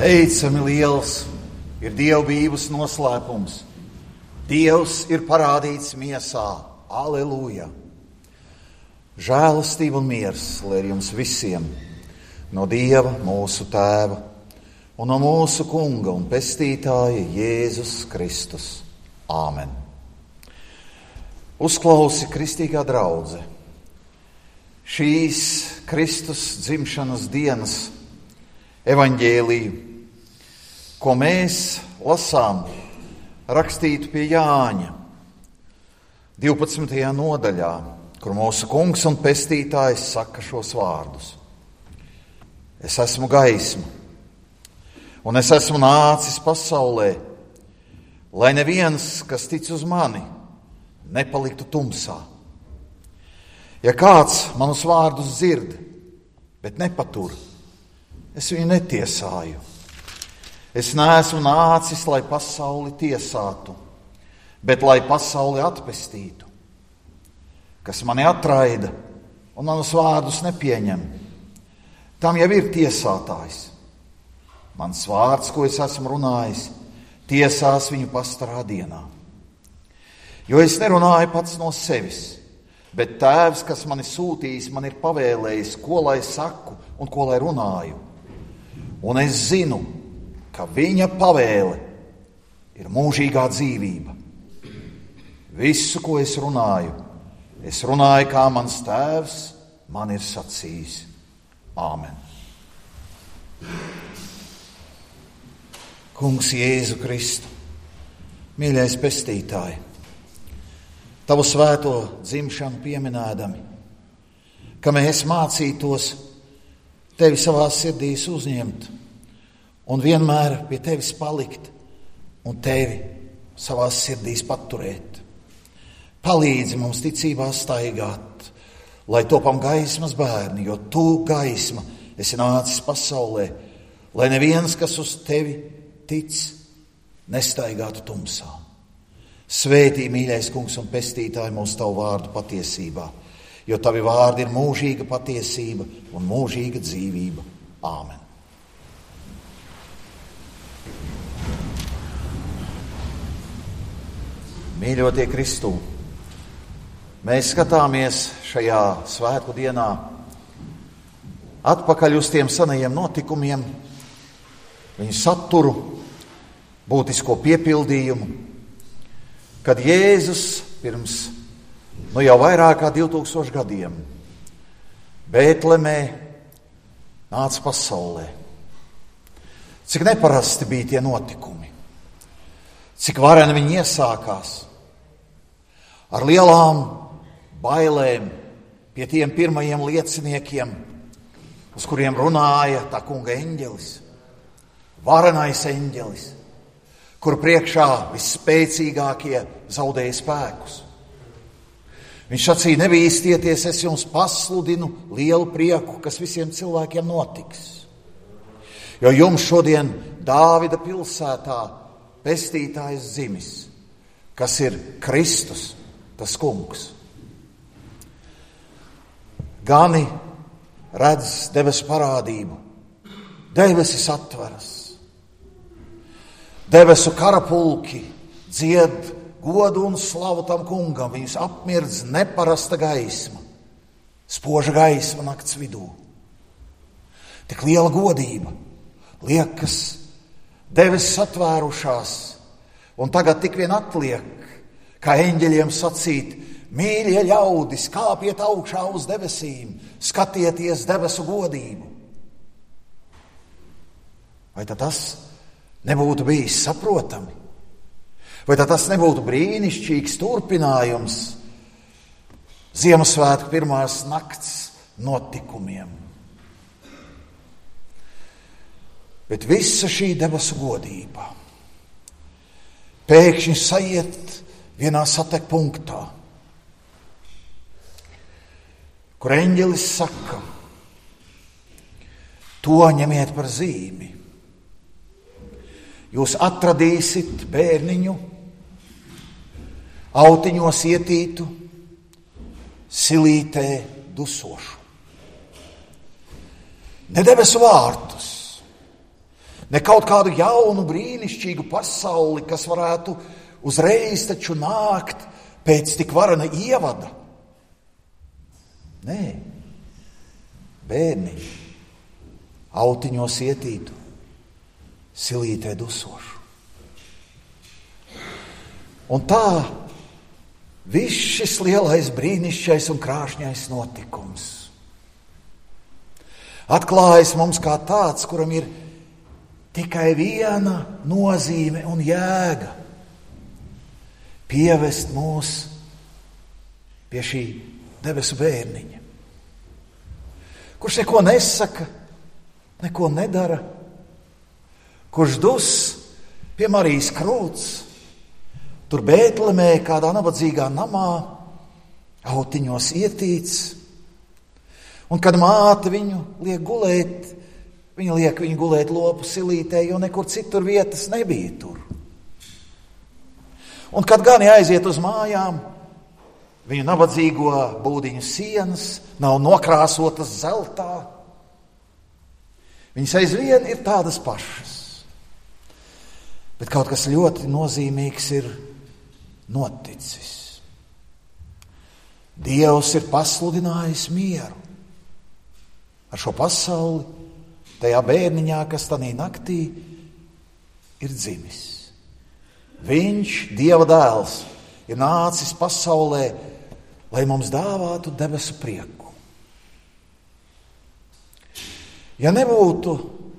Teicami liels ir dievbijības noslēpums. Dievs ir parādīts miesā. Aleluja! Žēlastība un miers, lai ir jums visiem no Dieva, mūsu Tēva, un no mūsu Kunga un Pestītāja Jēzus Kristus. Āmen! Uzklausi, kristīgā draudze, šīs Kristus dzimšanas dienas evaņģēliju, ko mēs lasām rakstītu pie Jāņa 12. nodaļā, kur mūsu Kungs un Pestītājs saka šos vārdus. Es esmu gaisma, un es esmu nācis pasaulē, lai neviens, kas tic uz mani, nepaliktu tumsā. Ja kāds manus vārdus dzird, bet nepatur, es viņu netiesāju. Es neesmu nācis, lai pasauli tiesātu, bet lai pasauli atpestītu. Kas mani atraida un manus vārdus nepieņem, tam jau ir tiesātājs. Mans vārds, ko es esmu runājis, tiesās viņu pastarā dienā. Jo es nerunāju pats no sevis, bet Tēvs, kas mani sūtījis, man ir pavēlējis, ko lai saku un ko lai runāju. Un es zinu, ka viņa pavēle ir mūžīgā dzīvība. Visu, ko es runāju, kā mans Tēvs man ir sacījis. Āmen. Kungs Jēzu Kristu, mīļais Pestītāj, Tavu svēto dzimšanu pieminēdami, ka mēs mācītos Tevi savās sirdīs uzņemt un vienmēr pie Tevis palikt un Tevi savās sirdīs paturēt. Palīdzi mums ticībā staigāt, lai topam gaismas bērni, jo Tu, gaisma, esi nācis pasaulē, lai neviens, kas uz Tevi tic, nestaigātu tumsā. Svētī, mīļais Kungs un Pestītāj, mūsu Tavu vārdu patiesībā, jo Tavi vārdi ir mūžīga patiesība un mūžīga dzīvība. Āmen. Mīļotie Kristū, mēs skatāmies šajā svētku dienā atpakaļ uz tiem senajiem notikumiem, viņu saturu, būtisko piepildījumu, kad Jēzus pirms jau vairāk kā 2000 gadiem Bētlemē nāca pasaulē. Cik neparasti bija tie notikumi, cik vareni viņi iesākās, ar lielām bailēm pie tiem pirmajiem lieciniekiem, uz kuriem runāja tā kunga eņģelis, varenais eņģelis, kur priekšā visspēcīgākie zaudēja spēkus. Viņš sacīja, nebīstieties, es jums pasludinu lielu prieku, kas visiem cilvēkiem notiks. Jo jums šodien Dāvida pilsētā Pestītājs dzimis, kas ir Kristus, tas kungs. Gani redz debesu parādību, debesis atveras. Debesu karapulki dzied godu un slavu tam kungam, viņus apmirdz neparasta gaisma, spoža gaisma nakts vidū. Tik liela godība, liekas, debesis atvērušās, un tagad tik vien atliek, kā eņģeļiem sacīt, mīļie ļaudis, kāpiet augšā uz debesīm, skatieties debesu godību. Vai tad tas nebūtu bijis saprotami? Vai tad tas nebūtu brīnišķīgs turpinājums Ziemassvētku pirmās nakts notikumiem? Bet visa šī debesu godība pēkšņi saiet vienā satek punktā, kur eņģelis saka, to ņemiet par zīmi. Jūs atradīsit bērniņu, autiņos ietītu, silītē dusošu. Ne debesu vārtus, Ne kaut kādu jaunu, brīnišķīgu pasauli, kas varētu uzreiz taču nākt pēc tik varena ievada. Nē, bērniņi, autiņos ietītu, silītē dusošu. Un tā viss šis lielais, brīnišķais un krāšņais notikums atklājas mums kā tāds, kuram ir tikai viena nozīme un jēga – pievest mūs pie šī debesu bērniņa, kurš neko nesaka, neko nedara, kurš dus pie Marijas krūts, tur Bētlemē, kādā nabadzīgā namā, autiņos ietīts, un kad māte viņu liek gulēt, viņa liek viņu gulēt lopu silītē, jo nekur citur vietas nebija tur. Un kad gan aiziet uz mājām, viņu nabadzīgo būdiņu sienas nav nokrāsotas zeltā. Viņas aizvien ir tādas pašas. Bet kaut kas ļoti nozīmīgs ir noticis. Dievs ir pasludinājis mieru ar šo pasauli, tajā bērniņā, kas tanī naktī ir dzimis. Viņš, Dieva dēls, ir nācis pasaulē, lai mums dāvātu debesu prieku. Ja nebūtu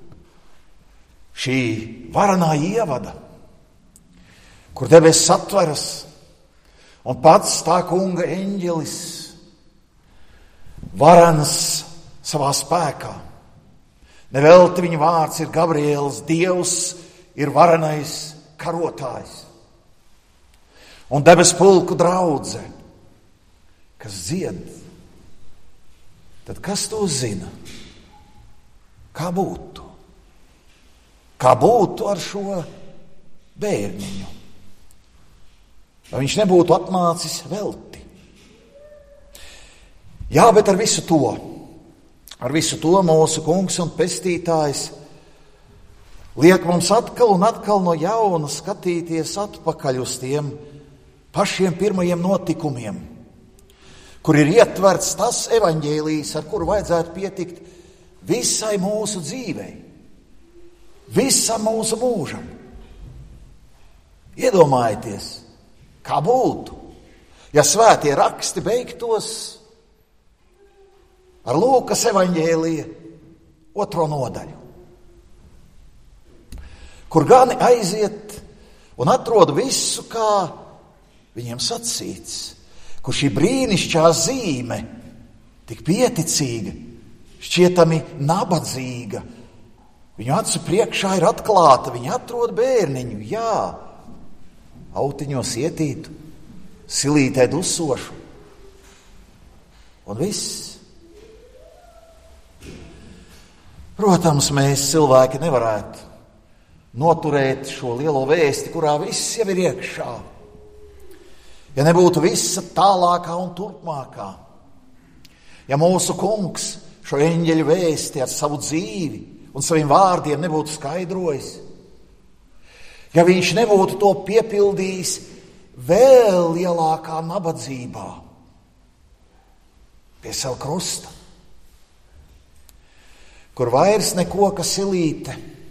šī varenā ievada, kur debesis atveras un pats tā kunga eņģelis, varens savā spēkā, nevelti viņa vārds ir Gabriels, Dievs ir varenais karotājs. Un debesu pulku draudze, kas dzied, tad kas to zina? Kā būtu? Kā būtu ar šo bērniņu? Vai viņš nebūtu atnācis velti? Jā, bet ar visu to mūsu kungs un pestītājs liek mums atkal un atkal no jauna skatīties atpakaļ uz tiem pašiem pirmajiem notikumiem, kur ir ietverts tas evaņģēlijs, ar kuru vajadzētu pietikt visai mūsu dzīvei, visam mūsu mūžam. Iedomājieties, kā būtu, ja svētie raksti beigtos ar Lūkas evaņģēlija 2. nodaļu, kur gan aiziet un atrod visu, kā viņiem sacīts, kur šī brīnišķā zīme, tik pieticīga, šķietami nabadzīga, viņu acu priekšā ir atklāta, viņi atrod bērniņu, jā, autiņos ietītu, silītē dusošu, un viss. Protams, mēs cilvēki nevarētu noturēt šo lielo vēsti, kurā viss jau ir iekšā. Ja nebūtu visa tālākā un turpmākā, ja mūsu kungs šo eņģeļu vēsti ar savu dzīvi un saviem vārdiem nebūtu skaidrojis, ja viņš nebūtu to piepildījis vēl lielākā nabadzībā pie sava krusta, kur vairs ne koka silīte,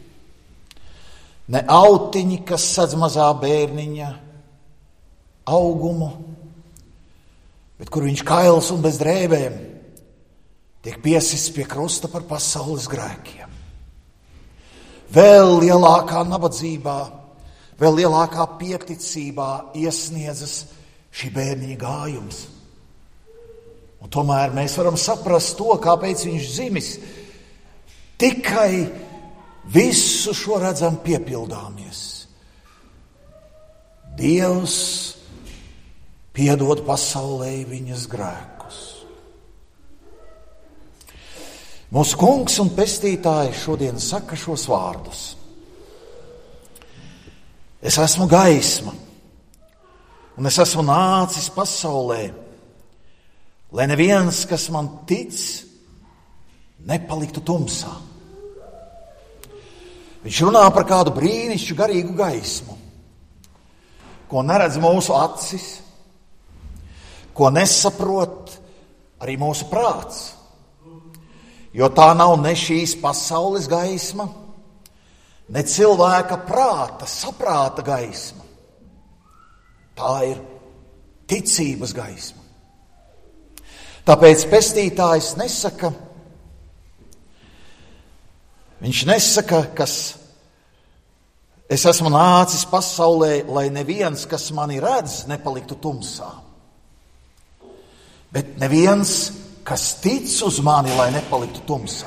ne autiņi, kas sedz mazā bērniņa augumu, bet kur viņš kails un bez drēbēm tiek piesists pie krusta par pasaules grēkiem. Vēl lielākā nabadzībā, vēl lielākā piekticībā iesniedzas šī bērniņa gājums. Un tomēr mēs varam saprast to, kāpēc viņš dzimis. Tikai visu šo redzam piepildāmies. Dievs piedod pasaulē viņas grēkus. Mūsu kungs un pestītājs šodien saka šos vārdus. Es esmu gaisma, un es esmu nācis pasaulē, lai neviens, kas man tic, nepaliktu tumsā. Viņš runā par kādu brīnišķu garīgu gaismu, ko neredz mūsu acis, ko nesaprot arī mūsu prāts. Jo tā nav ne šīs pasaules gaisma, ne cilvēka prāta, saprāta gaisma. Tā ir ticības gaisma. Tāpēc pestītājs nesaka, kas es esmu nācis pasaulē, lai neviens, kas mani redz, nepaliktu tumsā. Bet neviens, kas tic uz mani, lai nepaliktu tumsā.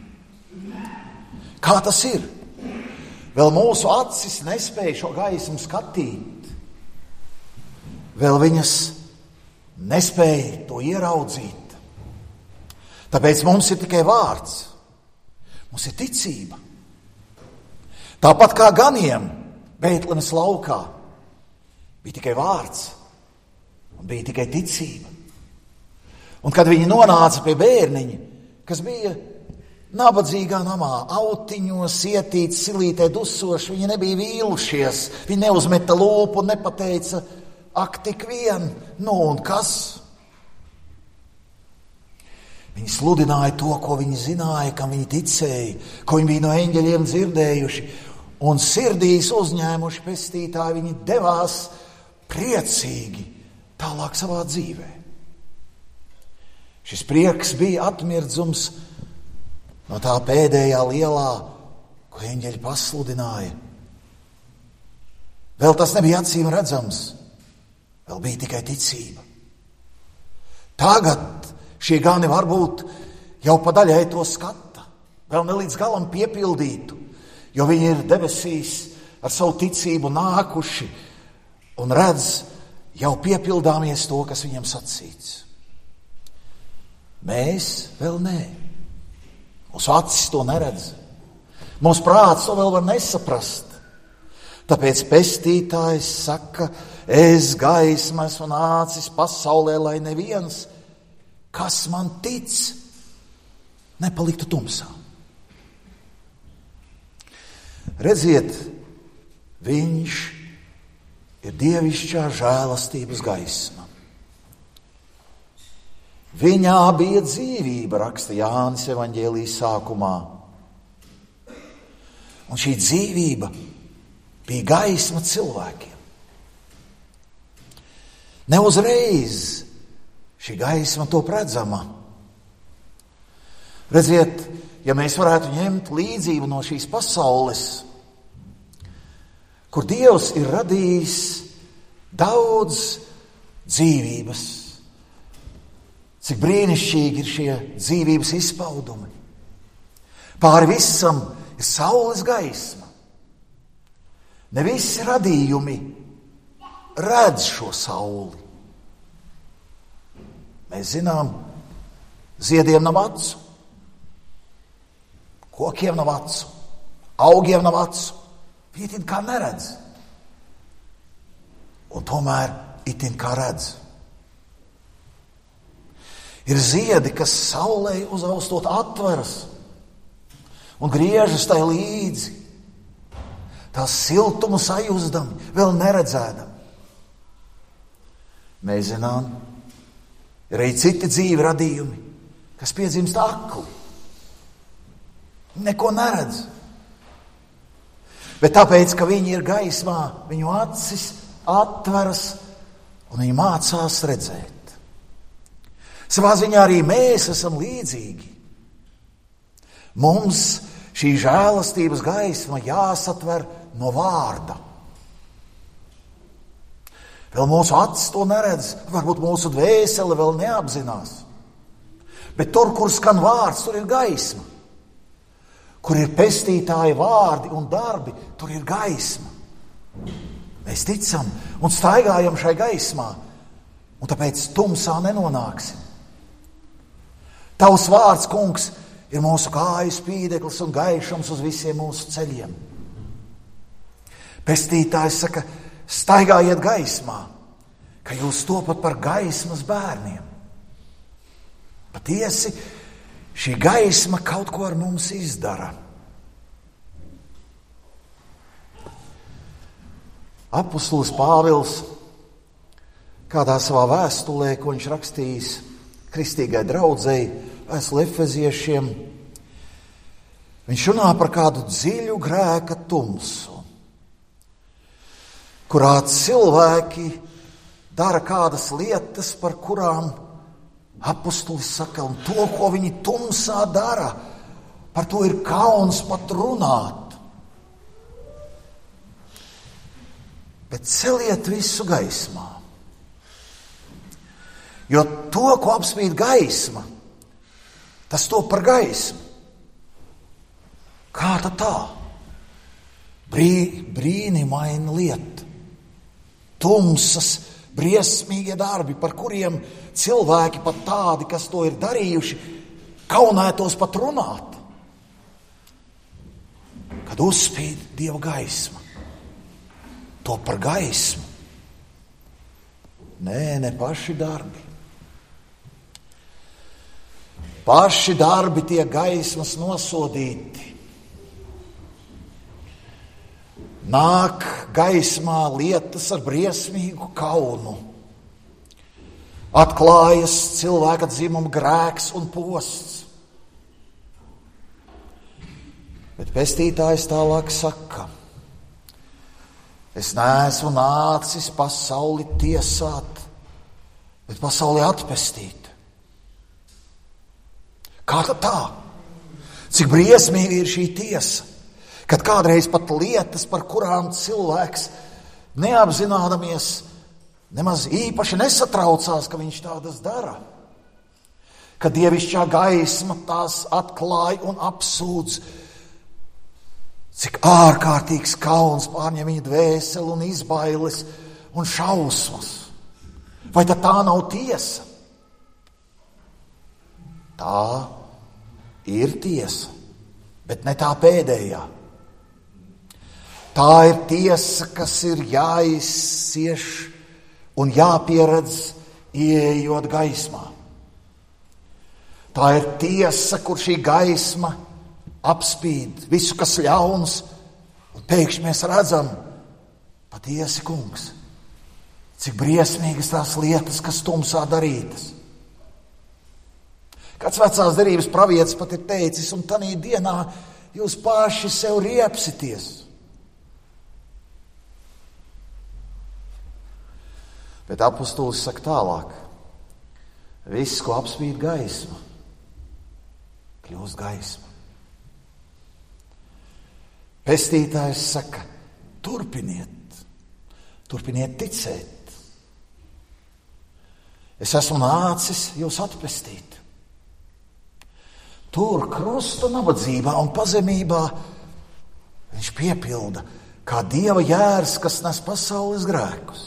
Kā tas ir? Vēl mūsu acis nespēja šo gaismu skatīt. Vēl viņas nespēja to ieraudzīt. Tāpēc mums ir tikai vārds. Mums ir ticība. Tāpat kā ganiem Beitlemes laukā bija tikai vārds un bija tikai ticība. Un kad viņi nonāca pie bērniņa, kas bija nabadzīgā namā, autiņos ietīts, silītē dusoši, viņi nebija vīlušies, viņi neuzmeta lūpu un nepateica, ak, tik vien, nu un kas? Viņi sludināja to, ko viņi zināja, kam viņi ticēja, ko viņi bija no eņģeļiem dzirdējuši, un sirdīs uzņēmuši pestītāji, viņi devās priecīgi tālāk savā dzīvē. Šis prieks bija atmirdzums no tā pēdējā lielā, ko eņģeļi pasludināja. Vēl tas nebija acīm redzams, vēl bija tikai ticība. Tagad šie gani varbūt jau pa daļai to skata, vēl ne līdz galam piepildītu, jo viņi ir debesīs ar savu ticību nākuši un redz jau piepildāmies to, kas viņam sacīts. Mēs vēl nē. Mūsu acis to neredz. Mūsu prāts to vēl var nesaprast. Tāpēc pestītājs saka, es gaisma esmu nācis pasaulē, lai neviens, kas man tic, nepaliktu tumsā. Redziet, viņš ir dievišķā žēlastības gaisma. Viņā bija dzīvība, raksta Jānis evaņģēlijas sākumā. Un šī dzīvība bija gaisma cilvēkiem. Neuzreiz šī gaisma top redzama. Redziet, ja mēs varētu ņemt līdzību no šīs pasaules, kur Dievs ir radījis daudz dzīvības, cik brīnišķīgi ir šie dzīvības izpaudumi. Pāri visam ir saules gaisma. Ne visi radījumi redz šo sauli. Mēs zinām, ziediem nav acu, kokiem nav acu, augiem nav acu. Viņi itin kā neredz. Un tomēr itin kā redz. Ir ziedi, kas saulē uzaustot atveras un griežas tai līdzi. Tās siltumu sajūzdami, vēl neredzēdami. Mēs zinām, ir arī citi dzīvi radījumi, kas piedzimst akli. Neko neredz. Bet tāpēc, ka viņi ir gaismā, viņu acis atveras un viņi mācās redzēt. Savā ziņā arī mēs esam līdzīgi. Mums šī žēlastības gaisma jāsatver no vārda. Vēl mūsu acis to neredz, varbūt mūsu dvēsele vēl neapzinās. Bet tur, kur skan vārds, tur ir gaisma. Kur ir pestītāji vārdi un darbi, tur ir gaisma. Mēs ticam un staigājam šai gaismā, un tāpēc tumsā nenonāksim. Tavs vārds, kungs, ir mūsu kāju spīdeklis un gaišums uz visiem mūsu ceļiem. Pestītājs saka, staigājiet gaismā, ka jūs topat par gaismas bērniem. Patiesi, šī gaisma kaut ko ar mums izdara. Apostols Pāvils kādā savā vēstulē, ko viņš rakstījis kristīgai draudzei, vēstuli Efeziešiem, viņš runā par kādu dziļu grēka tumsu, kurā cilvēki dara kādas lietas, par kurām apostolis saka, un to, ko viņi tumsā dara, par to ir kauns pat runāt. Bet celiet visu gaismā. Jo to, ko apspīd gaisma, tas to par gaismu. Kā tad tā? Brīnimaina lieta. Tumsas, briesmīgie darbi, par kuriem cilvēki pat tādi, kas to ir darījuši, kaunētos pat runāt. Kad uzspīd Dieva gaisma. To par gaismu. Nē, ne paši darbi. Paši darbi tiek gaismas nosodīti. Nāk gaismā lietas ar briesmīgu kaunu. Atklājas cilvēka dzimuma grēks un posts. Bet pestītājs tālāk saka, es neesmu nācis pasauli tiesāt, bet pasauli atpestīt. Kā tad tā? Cik briesmīgi ir šī tiesa, kad kādreiz pat lietas, par kurām cilvēks neapzinādamies, nemaz īpaši nesatraucās, ka viņš tādas dara. Kad dievišķā gaisma tās atklāja un apsūdz, cik ārkārtīgs kauns pārņem viņa dvēseli un izbailes un šausmas. Vai tad tā nav tiesa? Tā ir tiesa, bet ne tā pēdējā. Tā ir tiesa, kas ir jāizcieš un jāpieredz, ieejot gaismā. Tā ir tiesa, kur šī gaisma apspīd visu, kas ļauns, un pēkšņi mēs redzam, patiesi, kungs, cik briesmīgas tās lietas, kas tumsā darītas. Kāds vecās derības pravietis pat ir teicis, un tanī dienā jūs paši sev riepsities. Bet apostolis saka tālāk, viss, ko apspīd gaisma, kļūst gaisma. Pestītājs saka, turpiniet ticēt. Es esmu nācis jūs atpestīt. Tur krusta nabadzībā un pazemībā viņš piepilda kā Dieva jērs, kas nes pasaules grēkus.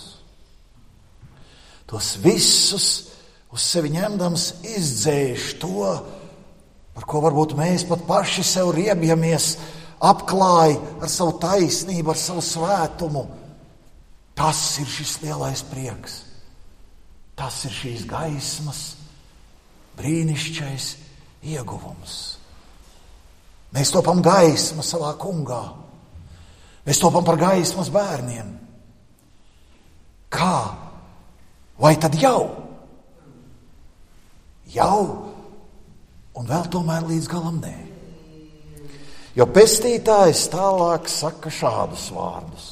Tos visus uz sevi ņemdams izdzēš to, par ko varbūt mēs pat paši sev riebjamies, apklāj ar savu taisnību, ar savu svētumu. Tas ir šis lielais prieks. Tas ir šīs gaismas brīnišķais ieguvums. Mēs topam gaismu savā kungā. Mēs topam par gaismas bērniem. Kā? Vai tad jau? Jau, un vēl tomēr līdz galam nē. Jo pestītājs tālāk saka šādus vārdus.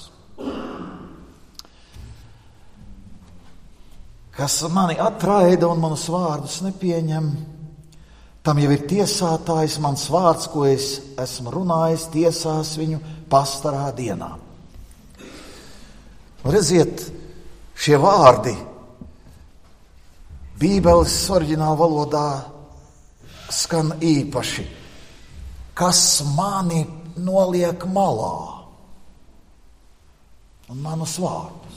Kas mani atraida un manus vārdus nepieņem, tam jau ir tiesātājs, mans vārds, ko es esmu runājis, tiesās viņu pastarā dienā. Redziet, šie vārdi Bībeles oriģināla valodā skan īpaši. Kas mani noliek malā un manus vārdus.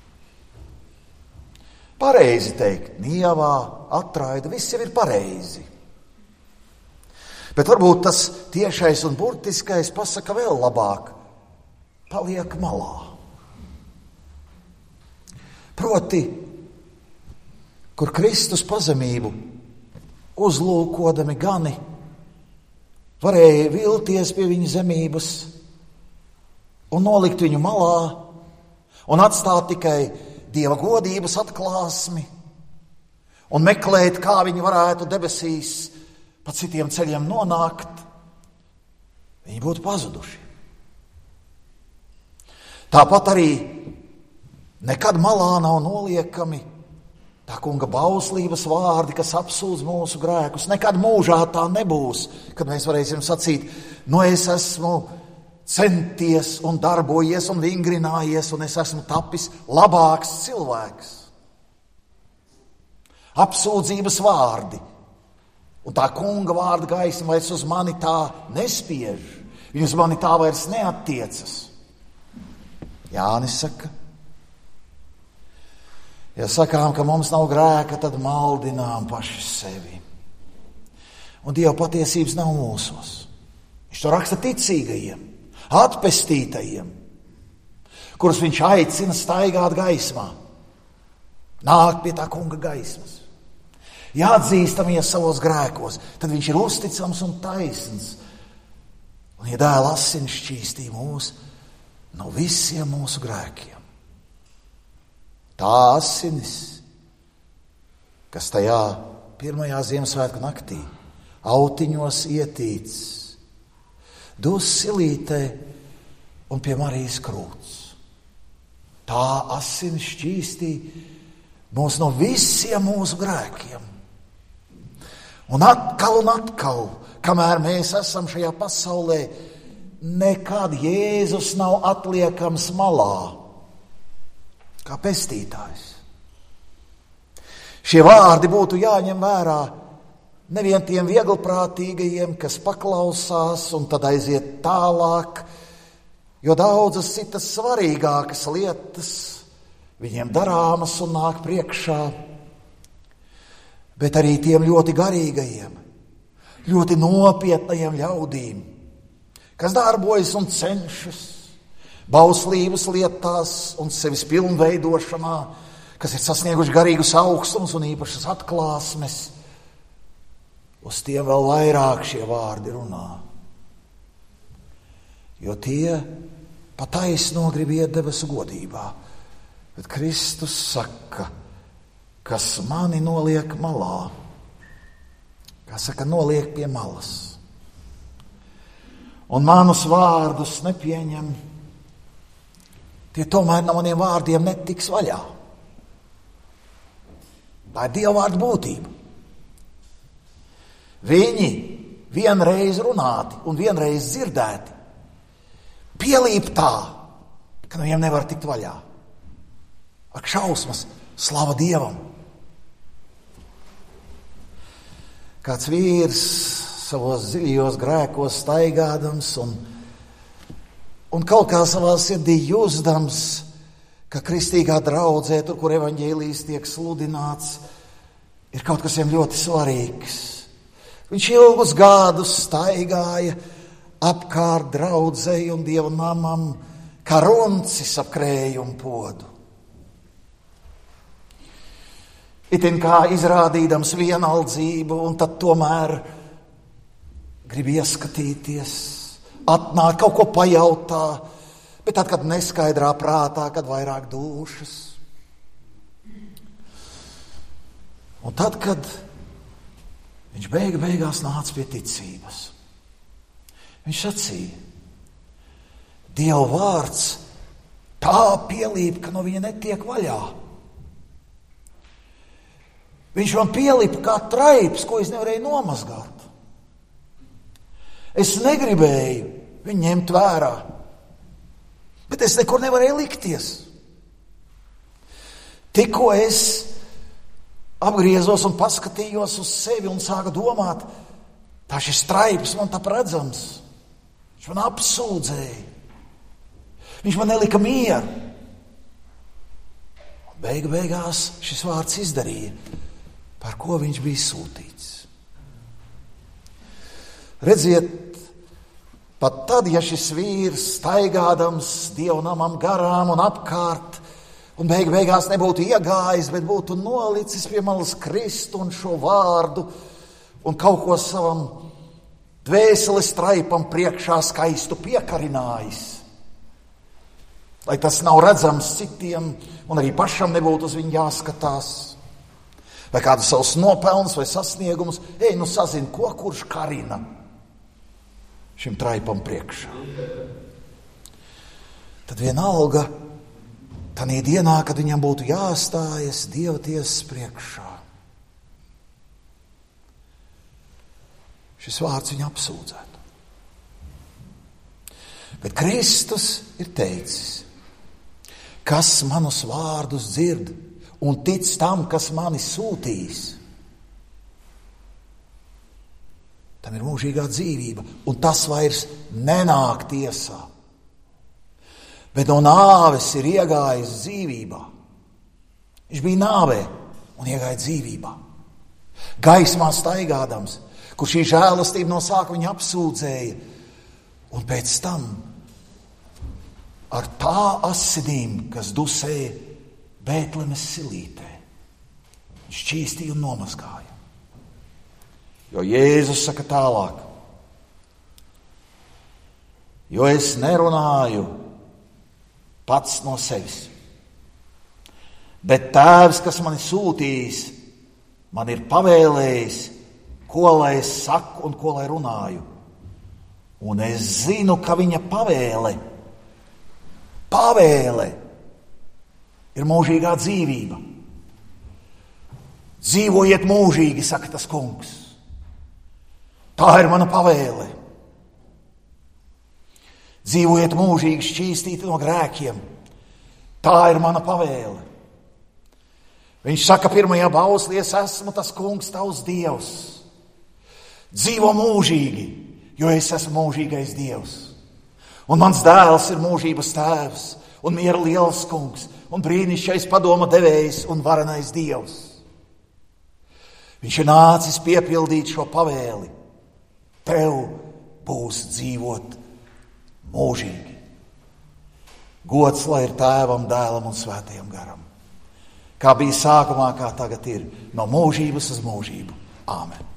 Pareizi teikt, nievā, atraida, viss jau ir pareizi. Bet varbūt tas tiešais un burtiskais pasaka vēl labāk. Paliek malā. Proti, kur Kristus pazemību uzlūkodami gani varēja vilties pie viņa zemības un nolikt viņu malā, un atstāt tikai Dieva godības atklāsmi un meklēt, kā viņi varētu debesīs pa citiem ceļiem nonākt, viņi būtu pazuduši. Tāpat arī nekad malā nav noliekami tā kunga bauslības vārdi, kas apsūdz mūsu grēkus. Nekad mūžā tā nebūs, kad mēs varēsim sacīt, es esmu centies un darbojies un vingrinājies, un es esmu tapis labāks cilvēks. Apsūdzības vārdi un tā kunga vārda gaisma vairs uz mani tā nespiež. Viņi uz mani tā vairs neattiecas. Jānis saka, ja sakām, ka mums nav grēka, tad maldinām paši sevi. Un Dieva patiesības nav mūsos. Viņš to raksta ticīgajiem, atpestītajiem, kurus viņš aicina staigāt gaismā, nākt pie tā kunga gaismas. Ja atzīstamies savos grēkos, tad viņš ir uzticams un taisns. Un ja dēla asinis šķīstī mūs no visiem mūsu grēkiem. Tā asinis, kas tajā pirmajā Ziemassvētku naktī autiņos ietīts, Silītē un pie Marijas krūts. Tā asinis šķīstī mūs no visiem mūsu grēkiem. Un atkal, kamēr mēs esam šajā pasaulē, nekad Jēzus nav atliekams malā kā pestītājs. Šie vārdi būtu jāņem vērā nevien tiem vieglprātīgajiem, kas paklausās un tad aiziet tālāk, jo daudzas citas svarīgākas lietas viņiem darāmas un nāk priekšā, bet arī tiem ļoti garīgajiem, ļoti nopietnajiem ļaudīm, kas darbojas un cenšas bauslības lietās un sevis pilnveidošanā, kas ir sasnieguši garīgus augstumus un īpašas atklāsmes. Uz tiem vēl vairāk šie vārdi runā. Jo tie pataisno grib iet debesu godībā. Bet Kristus saka, kas mani noliek malā, noliek pie malas. Un manus vārdus nepieņem, tie tomēr no maniem vārdiem netiks vaļā. Tā ir Dieva vārda būtība. Viņi vienreiz runāti un vienreiz dzirdēti pielīp tā, ka no viņiem nevar tikt vaļā. Ak, šausmas, slava Dievam! Kāds vīrs savos dziļajos grēkos staigādams un kaut kā savā sirdī jūsdams, ka kristīgā draudzē, tur, kur evaņģēlijs tiek sludināts, ir kaut kas viņam ļoti svarīgs. Viņš ilgus gadus staigāja apkārt draudzei un Dieva namam, kā runcis ap krējumu podu. Itin kā izrādīdams vienaldzību, un tad tomēr grib ieskatīties, atnāk, kaut ko pajautā, bet tad, kad neskaidrā prātā, kad vairāk dūšas. Un tad, kad viņš beigās nāca pie ticības, viņš sacīja, Dieva vārds tā pielīp, ka no viņa netiek vaļā. Viņš man pielipa kā traips, ko es nevarēju nomazgāt. Es negribēju viņu ņemt vērā, bet es nekur nevarēju likties. Tikko es apgriezos un paskatījos uz sevi un sāku domāt, tā šis traips man tā redzams. Viņš man apsūdzēja. Viņš man nelika mieru. Beigās šis vārds izdarīja, par ko viņš bija sūtīts. Redziet, pat tad, ja šis vīrs staigādams Dieva namam garām un apkārt, un beigās nebūtu iegājis, bet būtu nolicis pie malas Kristu un šo vārdu, un kaut ko savam dvēseles traipam priekšā skaistu piekarinājis, Lai tas nav redzams citiem, un arī pašam nebūtu uz viņu jāskatās. Vai kādu savus nopelnus vai sasniegumus, sazin, ko kurš karina šim traipam priekšā. Tad vienalga, tanī dienā, kad viņam būtu jāstājas Dieva tiesas priekšā, šis vārds viņu apsūdzētu. Bet Kristus ir teicis, kas manus vārdus dzird un tic tam, kas mani sūtīs, tam ir mūžīgā dzīvība, un tas vairs nenāk tiesā, bet no nāves ir iegājis dzīvībā. Viņš bija nāvē un iegāja dzīvībā. Gaismā staigādams, kur šī žēlastība no sāka viņu apsūdzēja, un pēc tam ar tā asinīm, kas dusēja Bētlemes silītē, viņš šķīstīja un nomazgāja. Jo Jēzus saka tālāk, jo es nerunāju pats no sevis, bet Tēvs, kas mani sūtījis, man ir pavēlējis, ko lai es saku un ko lai runāju. Un es zinu, ka viņa pavēle ir mūžīgā dzīvība. Dzīvojiet mūžīgi, saka tas kungs. Tā ir mana pavēle. Dzīvojiet mūžīgi, šķīstīti no grēkiem. Tā ir mana pavēle. Viņš saka pirmajā bauslī, es esmu tas kungs, tavs Dievs. Dzīvo mūžīgi, jo es esmu mūžīgais Dievs. Un mans dēls ir mūžības tēvs, un miera liels kungs, un brīnišķais padoma devējs un varenais Dievs. Viņš ir nācis piepildīt šo pavēli. Tev būs dzīvot mūžīgi. Gods lai ir Tēvam, Dēlam un Svētajam garam. Kā bija sākumā, kā tagad ir, no mūžības uz mūžību. Āmen.